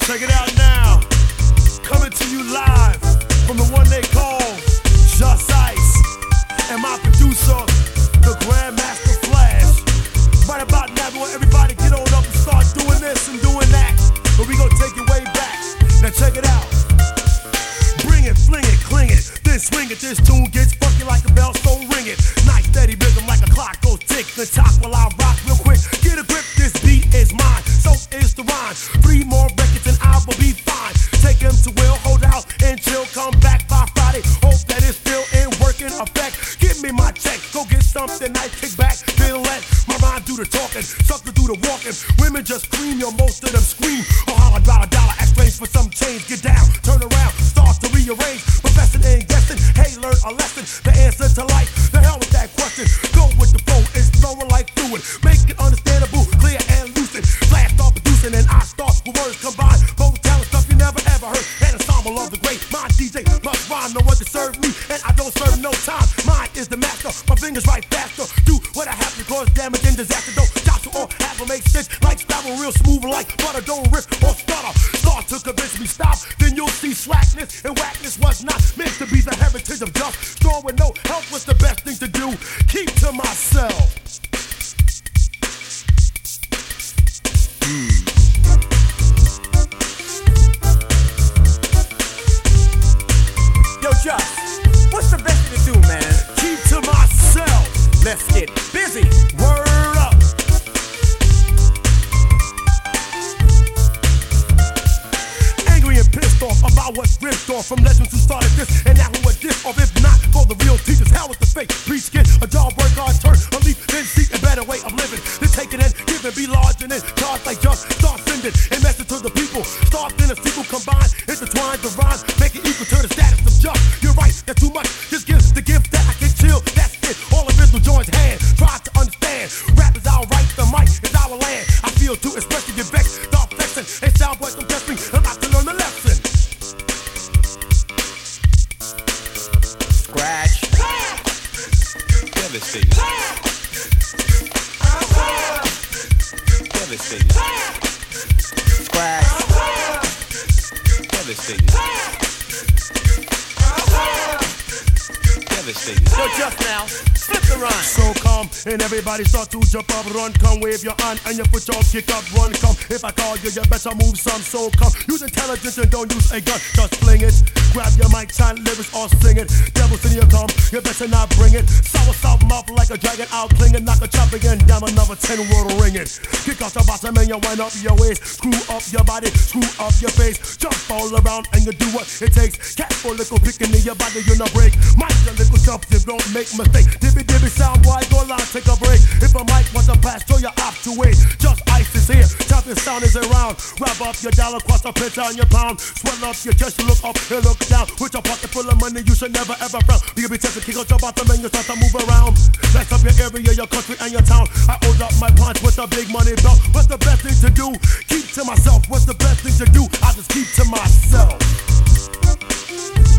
Check it out now. Coming to you live from the one they call Just Ice. And my producer, the Grandmaster Flash. Right about now, we want everybody get on up and start doing this and doing that. But we gonna take it way back. Now check it out. Bring it, fling it, cling it, then swing it. This tune gets funky like a bell, so ring it. Nice steady rhythm like a clock goes tick. The top while I rock real quick. Get a grip, this beat is mine. So is the rhyme. 3 more records and I will be fine. Take him to Will, hold out and chill. Come back by Friday. Hope that it's still in working effect. Give me my check, go get something nice. Kick back, then let my rhyme do the talking. Sucker do the walking. Women just scream, yo, most of them scream. Oh, holla, dollar, exchange for some change. Get down, turn around, start to rearrange. Professing and guessing, hey, learn a lesson. The answer to life, the hell with that question. Go with the flow, it's flowing like fluid. Make it understandable, clear and lucid. Blast off producing and I start with words combined. Both talent stuff you never ever heard. An ensemble of the great mind DJ plus rhyme. No one to serve me and I don't serve no time. Mine is the master, my fingers write faster. Do what I have to cause damage and disaster. Don't stop to all have to make sense. Like travel real smooth like butter. Don't risk or stutter. Start to convince me stop, then you'll see slackness and whackness was not meant to be the heritage of just. Strong with no help was the best thing to do. Keep to myself. Yo, Just, what's the best thing to do, man? Keep to myself. Let's get busy. Word up. Angry and pissed off about what's ripped off from legends who started this and now who are this off. If not for the real teachers, hell with the fake. Preach, get a job, work hard, turn a leaf, then seek a better way of living. Then take it and give and be large and then charge like just start sending a message to the people. Start in a sequel combined, intertwine the rhyme, make it equal to the status of just. You're right, that's too much. Just give the gift that I can chill. That's it. All original joins hand. Try to understand. Rap is our right, the mic is our land. I feel too, especially get vexed. Start flexing. Hey, soundboys, don't test me. I'm about to learn the lesson. Scratch. Devastating. Devastating. Scratch. Devastating. Devastating. Yo, Just now, flip the rhyme. So come and everybody start to jump up, run, come, wave your hand and your foot, y'all kick up, run, come. If I call you, you better move some. So come, use intelligence and don't use a gun. Just fling it, grab your mic, chant lyrics or sing it. Devils in your come, you better not bring it. Sour something up like a dragon, out clinging, knock a chop again, down another 10 word ring it. Kick out the bottom and you wind up your waist, screw up your body, screw up your face, jump all around and you do what it takes. Cat for little picking in your body, you no break. Mind your little jumps, don't make mistake. Dibby sound boy, go loud, take a break. If a mic wants to pass, show you off to wait. Just Ice is here, champion sound is around. Wrap up your dollar, cross a pinch on your pound. Swell up your chest, you look up and look down. With your pocket full of money, you should never ever frown. You can be tempted, kick out your bottom and you start to move around. Light up your area, your country and your town. I hold up my punch with a big money belt. What's the best thing to do? Keep to myself. What's the best thing to do? I just keep to myself.